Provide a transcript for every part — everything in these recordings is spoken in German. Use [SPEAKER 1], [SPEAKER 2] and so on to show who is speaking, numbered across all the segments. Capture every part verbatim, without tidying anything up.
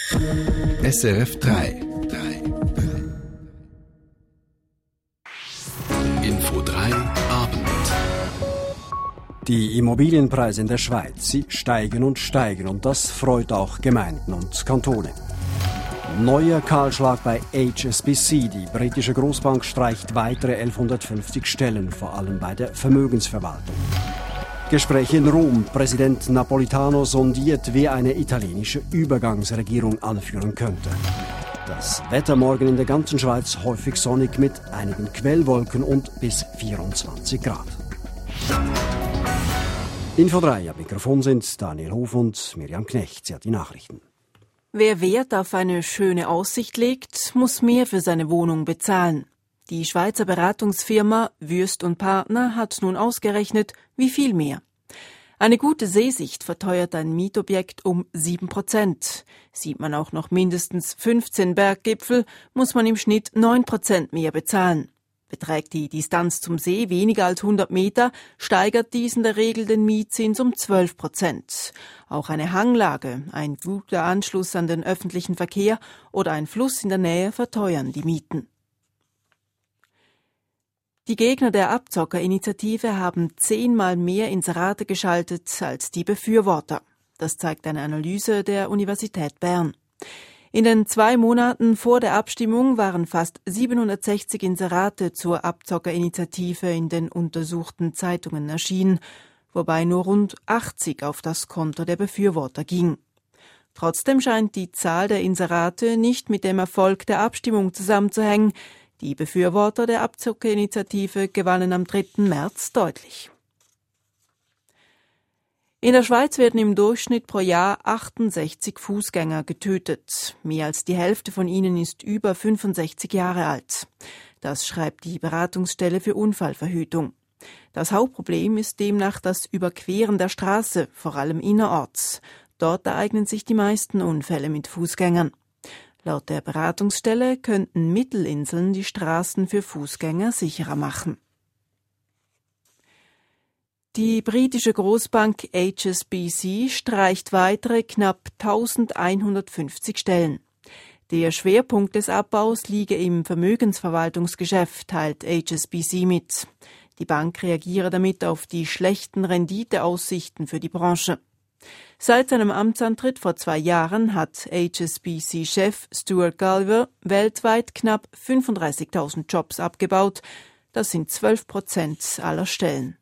[SPEAKER 1] S R F drei. Info drei Abend.
[SPEAKER 2] Die Immobilienpreise in der Schweiz, sie steigen und steigen und das freut auch Gemeinden und Kantone. Neuer Kahlschlag bei H S B C. Die britische Großbank streicht weitere elfhundertfünfzig Stellen, vor allem bei der Vermögensverwaltung. Gespräche in Rom. Präsident Napolitano sondiert, wer eine italienische Übergangsregierung anführen könnte. Das Wetter morgen in der ganzen Schweiz häufig sonnig mit einigen Quellwolken und bis vierundzwanzig Grad. Info drei, am Mikrofon sind Daniel Hof und Miriam Knecht. Sie hat die Nachrichten.
[SPEAKER 3] Wer Wert auf eine schöne Aussicht legt, muss mehr für seine Wohnung bezahlen. Die Schweizer Beratungsfirma Wüst und Partner hat nun ausgerechnet, wie viel mehr. Eine gute Seesicht verteuert ein Mietobjekt um sieben Prozent. Sieht man auch noch mindestens fünfzehn Berggipfel, muss man im Schnitt neun Prozent mehr bezahlen. Beträgt die Distanz zum See weniger als hundert Meter, steigert dies in der Regel den Mietzins um zwölf Prozent. Auch eine Hanglage, ein guter Anschluss an den öffentlichen Verkehr oder ein Fluss in der Nähe verteuern die Mieten. Die Gegner der Abzockerinitiative haben zehnmal mehr Inserate geschaltet als die Befürworter. Das zeigt eine Analyse der Universität Bern. In den zwei Monaten vor der Abstimmung waren fast siebenhundertsechzig Inserate zur Abzockerinitiative in den untersuchten Zeitungen erschienen, wobei nur rund achtzig auf das Konto der Befürworter ging. Trotzdem scheint die Zahl der Inserate nicht mit dem Erfolg der Abstimmung zusammenzuhängen. Die Befürworter der Abzockerinitiative gewannen am dritten März deutlich. In der Schweiz werden im Durchschnitt pro Jahr achtundsechzig Fußgänger getötet. Mehr als die Hälfte von ihnen ist über fünfundsechzig Jahre alt. Das schreibt die Beratungsstelle für Unfallverhütung. Das Hauptproblem ist demnach das Überqueren der Straße, vor allem innerorts. Dort ereignen sich die meisten Unfälle mit Fußgängern. Laut der Beratungsstelle könnten Mittelinseln die Straßen für Fußgänger sicherer machen. Die britische Großbank H S B C streicht weitere knapp eintausendeinhundertfünfzig Stellen. Der Schwerpunkt des Abbaus liege im Vermögensverwaltungsgeschäft, teilt H S B C mit. Die Bank reagiere damit auf die schlechten Renditeaussichten für die Branche. Seit seinem Amtsantritt vor zwei Jahren hat H S B C-Chef Stuart Gulliver weltweit knapp fünfunddreißigtausend Jobs abgebaut. Das sind zwölf Prozent aller Stellen.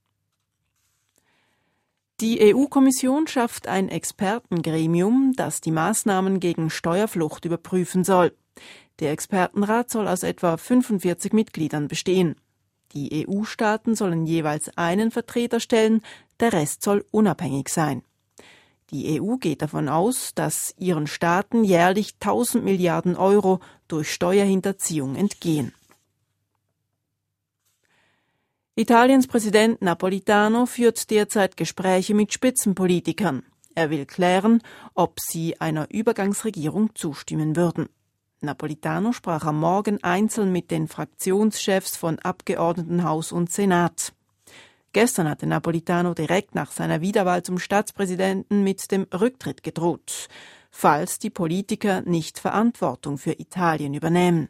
[SPEAKER 3] Die E U-Kommission schafft ein Expertengremium, das die Maßnahmen gegen Steuerflucht überprüfen soll. Der Expertenrat soll aus etwa fünfundvierzig Mitgliedern bestehen. Die E U-Staaten sollen jeweils einen Vertreter stellen, der Rest soll unabhängig sein. Die E U geht davon aus, dass ihren Staaten jährlich tausend Milliarden Euro durch Steuerhinterziehung entgehen. Italiens Präsident Napolitano führt derzeit Gespräche mit Spitzenpolitikern. Er will klären, ob sie einer Übergangsregierung zustimmen würden. Napolitano sprach am Morgen einzeln mit den Fraktionschefs von Abgeordnetenhaus und Senat. Gestern hatte Napolitano direkt nach seiner Wiederwahl zum Staatspräsidenten mit dem Rücktritt gedroht, falls die Politiker nicht Verantwortung für Italien übernehmen.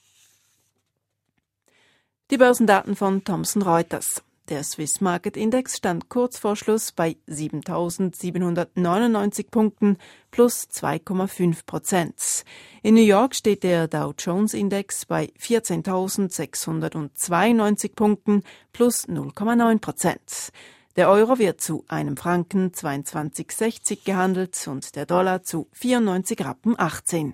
[SPEAKER 3] Die Börsendaten von Thomson Reuters. Der Swiss Market Index stand kurz vor Schluss bei siebentausendsiebenhundertneunundneunzig Punkten plus zwei Komma fünf Prozent. In New York steht der Dow Jones Index bei vierzehntausendsechshundertzweiundneunzig Punkten plus null Komma neun Prozent. Der Euro wird zu einem Franken zweiundzwanzig Komma sechzig gehandelt und der Dollar zu vierundneunzig Rappen achtzehn.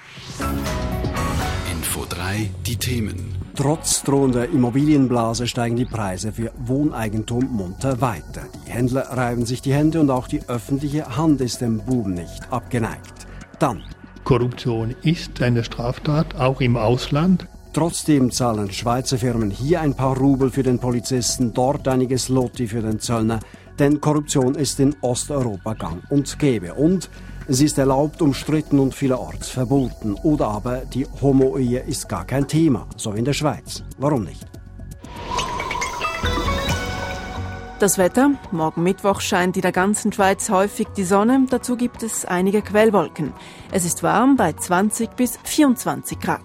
[SPEAKER 1] Info drei, die Themen.
[SPEAKER 2] Trotz drohender Immobilienblase steigen die Preise für Wohneigentum munter weiter. Die Händler reiben sich die Hände und auch die öffentliche Hand ist dem Boom nicht abgeneigt. Dann:
[SPEAKER 4] Korruption ist eine Straftat, auch im Ausland.
[SPEAKER 2] Trotzdem zahlen Schweizer Firmen hier ein paar Rubel für den Polizisten, dort einige Zloty für den Zöllner. Denn Korruption ist in Osteuropa gang und gäbe. Und sie ist erlaubt, umstritten und vielerorts verboten. Oder aber die Homo-Ehe ist gar kein Thema, so wie in der Schweiz. Warum nicht?
[SPEAKER 3] Das Wetter. Morgen Mittwoch scheint in der ganzen Schweiz häufig die Sonne. Dazu gibt es einige Quellwolken. Es ist warm bei zwanzig bis vierundzwanzig Grad.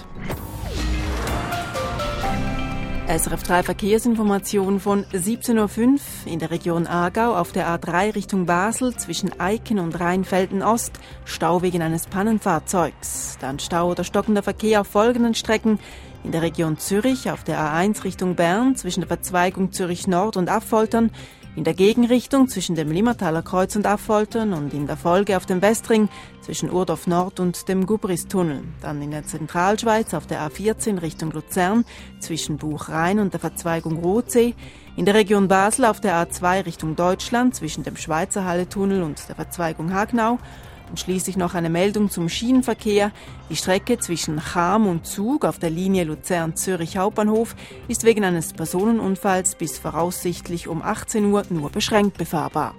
[SPEAKER 3] S R F drei Verkehrsinformation von siebzehn Uhr fünf in der Region Aargau auf der A drei Richtung Basel zwischen Eiken und Rheinfelden Ost, Stau wegen eines Pannenfahrzeugs. Dann Stau oder stockender Verkehr auf folgenden Strecken. In der Region Zürich auf der A eins Richtung Bern zwischen der Verzweigung Zürich Nord und Affoltern, in der Gegenrichtung zwischen dem Limmertaler Kreuz und Affoltern und in der Folge auf dem Westring zwischen Urdorf Nord und dem Gubristunnel. Dann in der Zentralschweiz auf der A vierzehn Richtung Luzern zwischen Buchrhein und der Verzweigung Rothsee, in der Region Basel auf der A zwei Richtung Deutschland zwischen dem Schweizer Halletunnel und der Verzweigung Hagnau. Und schließlich noch eine Meldung zum Schienenverkehr. Die Strecke zwischen Cham und Zug auf der Linie Luzern-Zürich Hauptbahnhof ist wegen eines Personenunfalls bis voraussichtlich um achtzehn Uhr nur beschränkt befahrbar.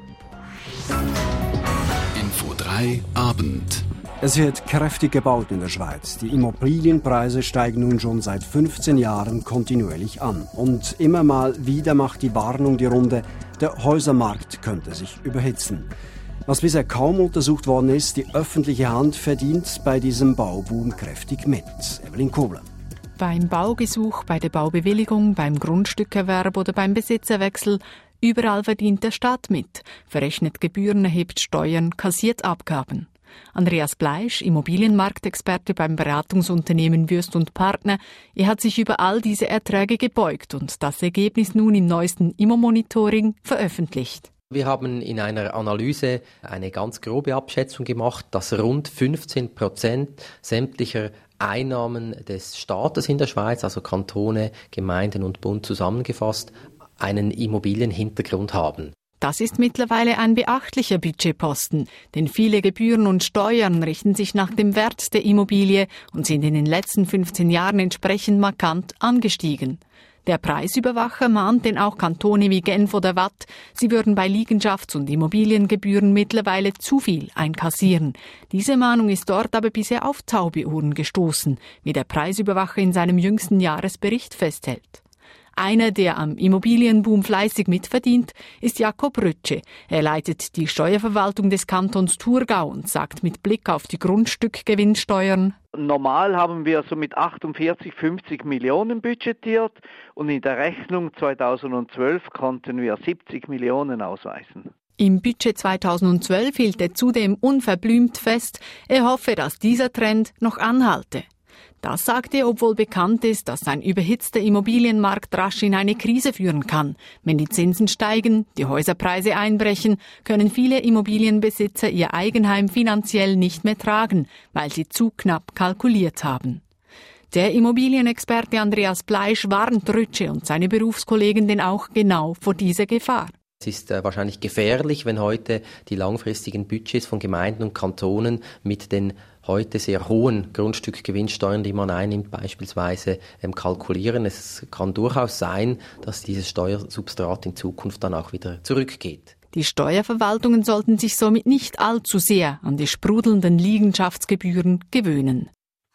[SPEAKER 1] Info drei Abend.
[SPEAKER 2] Es wird kräftig gebaut in der Schweiz. Die Immobilienpreise steigen nun schon seit fünfzehn Jahren kontinuierlich an. Und immer mal wieder macht die Warnung die Runde, der Häusermarkt könnte sich überhitzen. Was bisher kaum untersucht worden ist, die öffentliche Hand verdient bei diesem Bauboom kräftig mit. Evelyn Kobler.
[SPEAKER 5] Beim Baugesuch, bei der Baubewilligung, beim Grundstückerwerb oder beim Besitzerwechsel, überall verdient der Staat mit, verrechnet Gebühren, erhebt Steuern, kassiert Abgaben. Andreas Bleisch, Immobilienmarktexperte beim Beratungsunternehmen Wüest und Partner, er hat sich über all diese Erträge gebeugt und das Ergebnis nun im neuesten Immo-Monitoring veröffentlicht.
[SPEAKER 6] Wir haben in einer Analyse eine ganz grobe Abschätzung gemacht, dass rund fünfzehn Prozent sämtlicher Einnahmen des Staates in der Schweiz, also Kantone, Gemeinden und Bund zusammengefasst, einen Immobilienhintergrund haben.
[SPEAKER 5] Das ist mittlerweile ein beachtlicher Budgetposten, denn viele Gebühren und Steuern richten sich nach dem Wert der Immobilie und sind in den letzten fünfzehn Jahren entsprechend markant angestiegen. Der Preisüberwacher mahnt denn auch Kantone wie Genf oder Waadt, sie würden bei Liegenschafts- und Immobiliengebühren mittlerweile zu viel einkassieren. Diese Mahnung ist dort aber bisher auf taube Ohren gestoßen, wie der Preisüberwacher in seinem jüngsten Jahresbericht festhält. Einer, der am Immobilienboom fleißig mitverdient, ist Jakob Rütsche. Er leitet die Steuerverwaltung des Kantons Thurgau und sagt mit Blick auf die Grundstückgewinnsteuern:
[SPEAKER 7] Normal haben wir so mit achtundvierzig, fünfzig Millionen budgetiert und in der Rechnung zweitausendzwölf konnten wir siebzig Millionen ausweisen.
[SPEAKER 5] Im Budget zweitausendzwölf hielt er zudem unverblümt fest, er hoffe, dass dieser Trend noch anhalte. Das sagte er, obwohl bekannt ist, dass ein überhitzter Immobilienmarkt rasch in eine Krise führen kann. Wenn die Zinsen steigen, die Häuserpreise einbrechen, können viele Immobilienbesitzer ihr Eigenheim finanziell nicht mehr tragen, weil sie zu knapp kalkuliert haben. Der Immobilienexperte Andreas Bleisch warnt Rütsche und seine Berufskollegen denn auch genau vor dieser Gefahr.
[SPEAKER 6] Es ist äh, wahrscheinlich gefährlich, wenn heute die langfristigen Budgets von Gemeinden und Kantonen mit den heute sehr hohen Grundstückgewinnsteuern, die man einnimmt, beispielsweise ähm, kalkulieren. Es kann durchaus sein, dass dieses Steuersubstrat in Zukunft dann auch wieder zurückgeht.
[SPEAKER 5] Die Steuerverwaltungen sollten sich somit nicht allzu sehr an die sprudelnden Liegenschaftsgebühren gewöhnen.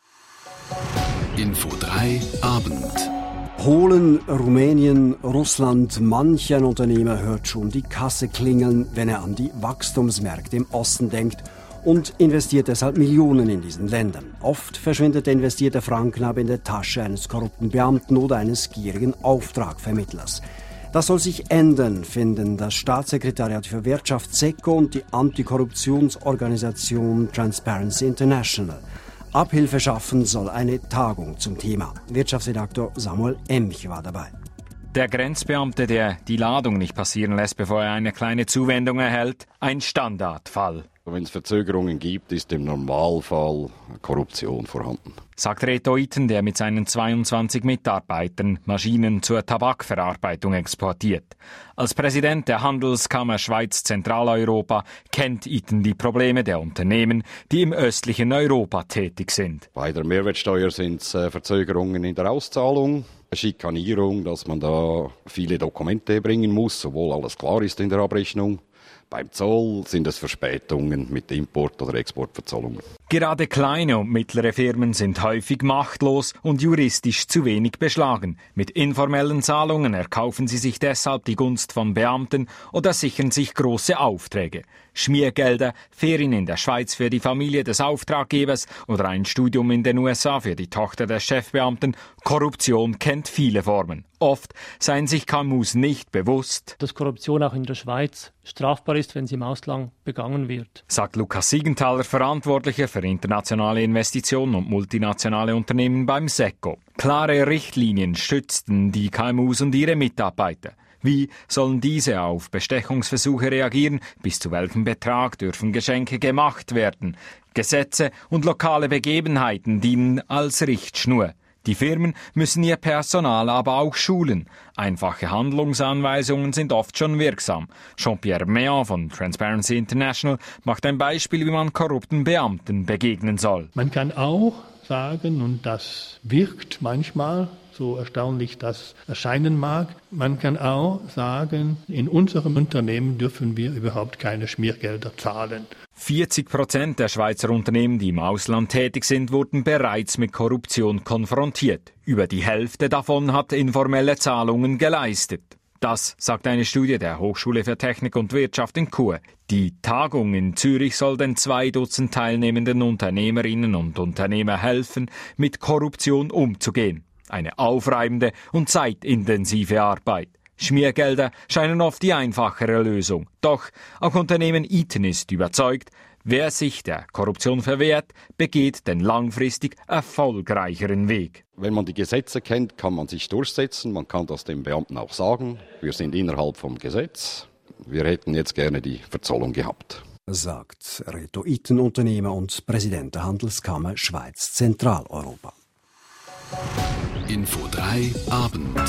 [SPEAKER 1] Info drei Abend.
[SPEAKER 2] Polen, Rumänien, Russland, manch ein Unternehmer hört schon die Kasse klingeln, wenn er an die Wachstumsmärkte im Osten denkt und investiert deshalb Millionen in diesen Ländern. Oft verschwindet der investierte Franken aber in der Tasche eines korrupten Beamten oder eines gierigen Auftragvermittlers. Das soll sich ändern, finden das Staatssekretariat für Wirtschaft SECO und die Antikorruptionsorganisation Transparency International. Abhilfe schaffen soll eine Tagung zum Thema. Wirtschaftsredaktor Samuel Emch war dabei.
[SPEAKER 8] Der Grenzbeamte, der die Ladung nicht passieren lässt, bevor er eine kleine Zuwendung erhält, ein Standardfall.
[SPEAKER 9] Wenn es Verzögerungen gibt, ist im Normalfall Korruption vorhanden.
[SPEAKER 8] Sagt Reto Itten, der mit seinen zweiundzwanzig Mitarbeitern Maschinen zur Tabakverarbeitung exportiert. Als Präsident der Handelskammer Schweiz Zentraleuropa kennt Itten die Probleme der Unternehmen, die im östlichen Europa tätig sind.
[SPEAKER 9] Bei der Mehrwertsteuer sind es äh, Verzögerungen in der Auszahlung, Schikanierung, dass man da viele Dokumente bringen muss, obwohl alles klar ist in der Abrechnung. Beim Zoll sind es Verspätungen mit Import- oder Exportverzollungen.
[SPEAKER 8] Gerade kleine und mittlere Firmen sind häufig machtlos und juristisch zu wenig beschlagen. Mit informellen Zahlungen erkaufen sie sich deshalb die Gunst von Beamten oder sichern sich große Aufträge. Schmiergelder, Ferien in der Schweiz für die Familie des Auftraggebers oder ein Studium in den U S A für die Tochter des Chefbeamten. Korruption kennt viele Formen. Oft seien sich K M Us nicht bewusst,
[SPEAKER 10] dass Korruption auch in der Schweiz strafbar ist, wenn sie im Ausland begangen wird,
[SPEAKER 8] sagt Lukas Siegenthaler, Verantwortlicher für internationale Investitionen und multinationale Unternehmen beim S E C O. Klare Richtlinien schützten die K M Us und ihre Mitarbeiter. Wie sollen diese auf Bestechungsversuche reagieren? Bis zu welchem Betrag dürfen Geschenke gemacht werden? Gesetze und lokale Begebenheiten dienen als Richtschnur. Die Firmen müssen ihr Personal aber auch schulen. Einfache Handlungsanweisungen sind oft schon wirksam. Jean-Pierre Méan von Transparency International macht ein Beispiel, wie man korrupten Beamten begegnen soll.
[SPEAKER 4] Man kann auch sagen, und das wirkt manchmal, so erstaunlich das erscheinen mag, man kann auch sagen, in unserem Unternehmen dürfen wir überhaupt keine Schmiergelder zahlen.
[SPEAKER 8] vierzig Prozent der Schweizer Unternehmen, die im Ausland tätig sind, wurden bereits mit Korruption konfrontiert. Über die Hälfte davon hat informelle Zahlungen geleistet. Das sagt eine Studie der Hochschule für Technik und Wirtschaft in Chur. Die Tagung in Zürich soll den zwei Dutzend teilnehmenden Unternehmerinnen und Unternehmer helfen, mit Korruption umzugehen. Eine aufreibende und zeitintensive Arbeit. Schmiergelder scheinen oft die einfachere Lösung. Doch auch Unternehmen Eaton ist überzeugt, wer sich der Korruption verwehrt, begeht den langfristig erfolgreicheren Weg.
[SPEAKER 9] Wenn man die Gesetze kennt, kann man sich durchsetzen. Man kann das dem Beamten auch sagen. Wir sind innerhalb vom Gesetz. Wir hätten jetzt gerne die Verzollung gehabt,
[SPEAKER 2] sagt Reto Itten, Unternehmer und Präsident der Handelskammer Schweiz Zentraleuropa.
[SPEAKER 1] Info drei Abend.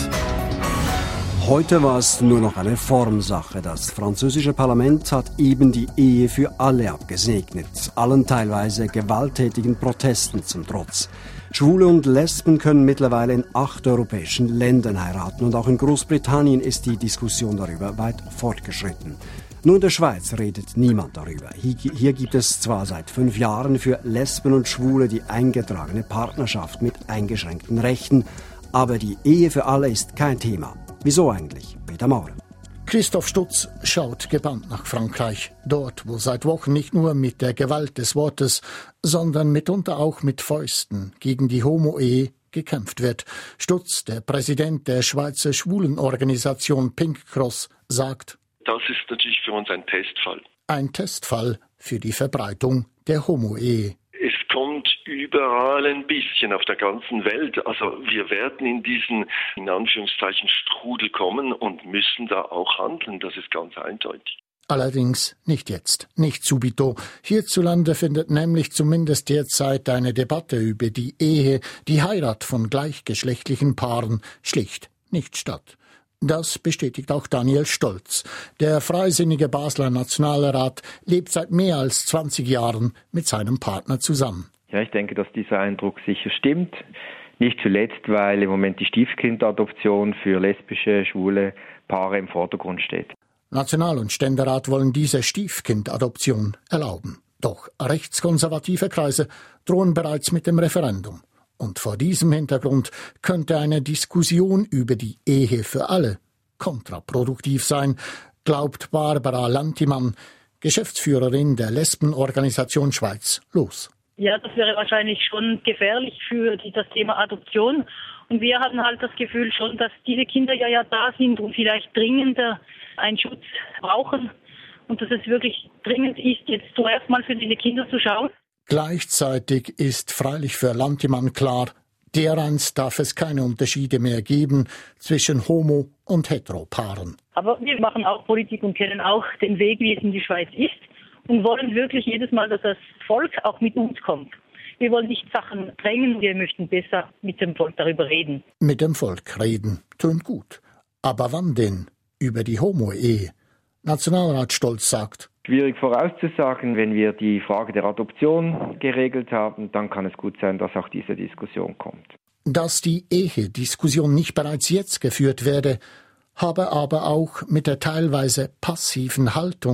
[SPEAKER 2] Heute war es nur noch eine Formsache. Das französische Parlament hat eben die Ehe für alle abgesegnet, allen teilweise gewalttätigen Protesten zum Trotz. Schwule und Lesben können mittlerweile in acht europäischen Ländern heiraten und auch in Großbritannien ist die Diskussion darüber weit fortgeschritten. Nur in der Schweiz redet niemand darüber. Hier gibt es zwar seit fünf Jahren für Lesben und Schwule die eingetragene Partnerschaft mit eingeschränkten Rechten, aber die Ehe für alle ist kein Thema. Wieso eigentlich? Peter Maurer.
[SPEAKER 11] Christoph Stutz schaut gebannt nach Frankreich. Dort, wo seit Wochen nicht nur mit der Gewalt des Wortes, sondern mitunter auch mit Fäusten gegen die Homo-Ehe gekämpft wird. Stutz, der Präsident der Schweizer Schwulenorganisation Pink Cross, sagt:
[SPEAKER 12] Das ist natürlich für uns ein Testfall.
[SPEAKER 11] Ein Testfall für die Verbreitung der Homo-Ehe.
[SPEAKER 12] Es kommt überall ein bisschen auf der ganzen Welt. Also wir werden in diesen, in Anführungszeichen, Strudel kommen und müssen da auch handeln. Das ist ganz eindeutig.
[SPEAKER 11] Allerdings nicht jetzt, nicht subito. Hierzulande findet nämlich zumindest derzeit eine Debatte über die Ehe, die Heirat von gleichgeschlechtlichen Paaren schlicht nicht statt. Das bestätigt auch Daniel Stolz. Der freisinnige Basler Nationalrat lebt seit mehr als zwanzig Jahren mit seinem Partner zusammen.
[SPEAKER 13] Ja, ich denke, dass dieser Eindruck sicher stimmt. Nicht zuletzt, weil im Moment die Stiefkindadoption für lesbische, schwule Paare im Vordergrund steht.
[SPEAKER 11] National- und Ständerat wollen diese Stiefkindadoption erlauben. Doch rechtskonservative Kreise drohen bereits mit dem Referendum. Und vor diesem Hintergrund könnte eine Diskussion über die Ehe für alle kontraproduktiv sein, glaubt Barbara Lantimann, Geschäftsführerin der Lesbenorganisation Schweiz, los.
[SPEAKER 14] Ja, das wäre wahrscheinlich schon gefährlich für die, das Thema Adoption. Und wir hatten halt das Gefühl schon, dass diese Kinder ja, ja da sind und vielleicht dringender einen Schutz brauchen. Und dass es wirklich dringend ist, jetzt zuerst mal für diese Kinder zu schauen.
[SPEAKER 11] Gleichzeitig ist freilich für Lantimann klar, dereinst darf es keine Unterschiede mehr geben zwischen Homo- und Heteropaaren.
[SPEAKER 14] Aber wir machen auch Politik und kennen auch den Weg, wie es in die Schweiz ist und wollen wirklich jedes Mal, dass das Volk auch mit uns kommt. Wir wollen nicht Sachen drängen, wir möchten besser mit dem Volk darüber reden.
[SPEAKER 11] Mit dem Volk reden, tönt gut. Aber wann denn? Über die Homo-Ehe? Nationalrat Stolz sagt:
[SPEAKER 13] Schwierig vorauszusagen, wenn wir die Frage der Adoption geregelt haben, dann kann es gut sein, dass auch diese Diskussion kommt.
[SPEAKER 11] Dass die Ehe-Diskussion nicht bereits jetzt geführt werde, habe aber auch mit der teilweise passiven Haltung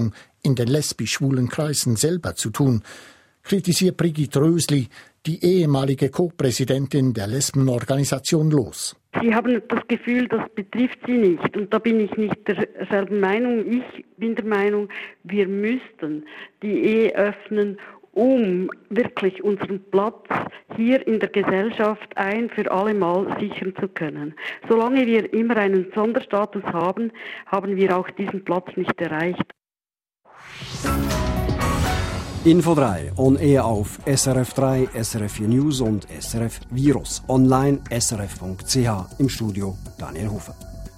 [SPEAKER 11] in den lesbisch-schwulen Kreisen selber zu tun, kritisiert Brigitte Rösli, die ehemalige Co-Präsidentin der Lesbenorganisation LOS.
[SPEAKER 15] Sie haben das Gefühl, das betrifft sie nicht. Und da bin ich nicht derselben Meinung. Ich bin der Meinung, wir müssten die Ehe öffnen, um wirklich unseren Platz hier in der Gesellschaft ein für alle Mal sichern zu können. Solange wir immer einen Sonderstatus haben, haben wir auch diesen Platz nicht erreicht.
[SPEAKER 2] Info drei on Air auf S R F drei, S R F vier News und S R F Virus. Online S R F Punkt C H. Im Studio Daniel Hofer.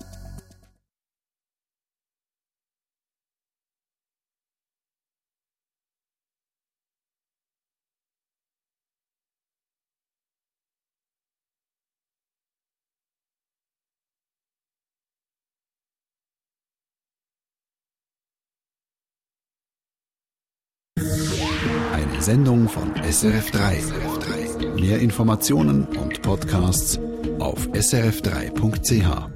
[SPEAKER 1] Eine Sendung von S R F drei. Mehr Informationen und Podcasts auf S R F drei Punkt C H.